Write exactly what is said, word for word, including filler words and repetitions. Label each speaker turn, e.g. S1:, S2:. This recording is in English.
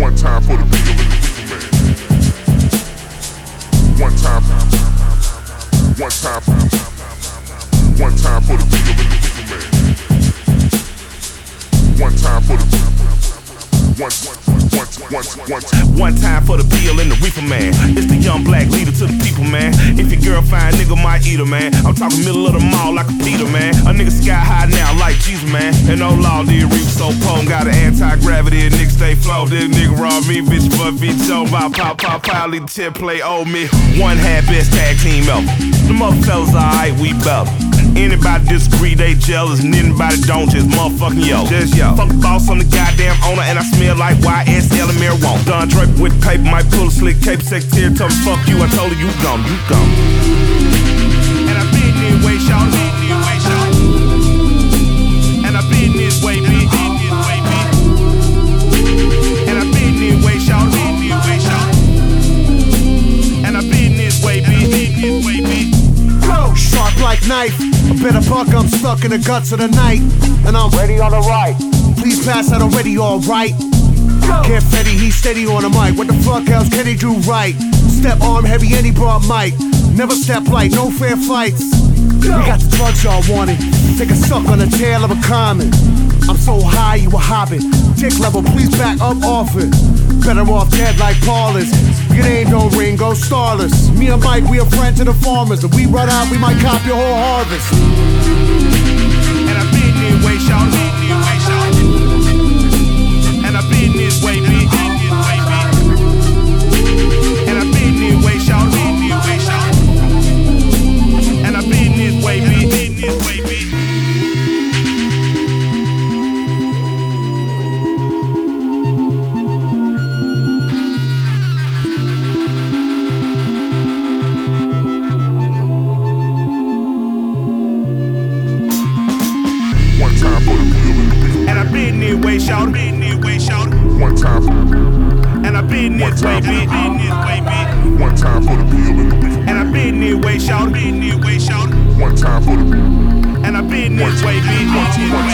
S1: One time for the people in the people, man. One time. One time. One time for the people in the people, man. One time for the people. One, one, one, one, one,
S2: one time for the bill and the reefer, man. It's the young black leader to the people, man. If your girl fine, nigga might eat her, man. I'm talking middle of the mall like a Peter, man. A nigga sky high now like Jesus, man. And oh Lord, the reef so potent. Got an anti-gravity, and nigga stay flow. This nigga raw me, bitch, but bitch, Joe, about pop, pop, pop, lead the tip, play old me. One half best tag team ever. The mother fellas alright, we better. Anybody disagree, they jealous, and anybody don't, just motherfucking yo. Just yo. Fuck the boss, I'm the goddamn owner, and I smell like Y S L and marijuana. Don Drake with paper, might pull a slick cape, secretary, told me fuck you, I told her you gone, you gone. And I been this way, shawty, and I been this way, bitch. And I been this way, shawty, and I been this way, bitch.
S3: Sharp like knife, a bit of buck, I'm stuck in the guts of the night. And I'm ready on the right. Please pass that already, alright. Can't Fetty, he's steady on the mic. What the fuck else can he do right? Step arm heavy and he brought mic. Never step light, no fair fights. We got the drugs y'all wanted. Take a suck on the tail of a common. I'm so high you a hobbit. Dick level, please back up off it. Better off dead like Paulus. It ain't no Ringo Starless. Me and Mike, we are friends of the farmers. If we run out, we might cop your whole harvest.
S2: And I been this way, shawty. And I been this way, bitch. And I been this way, shawty. And I been this way, bitch. This way, bitch. Way, shout, been this way, shout.
S1: One time.
S2: And I been this way, bitch. Been this way, bitch.
S1: One time for the people in the people.
S2: And I been this way, shout. Been this way, shout.
S1: One time for the people.
S2: And I been this way, bitch.
S1: One, two, one,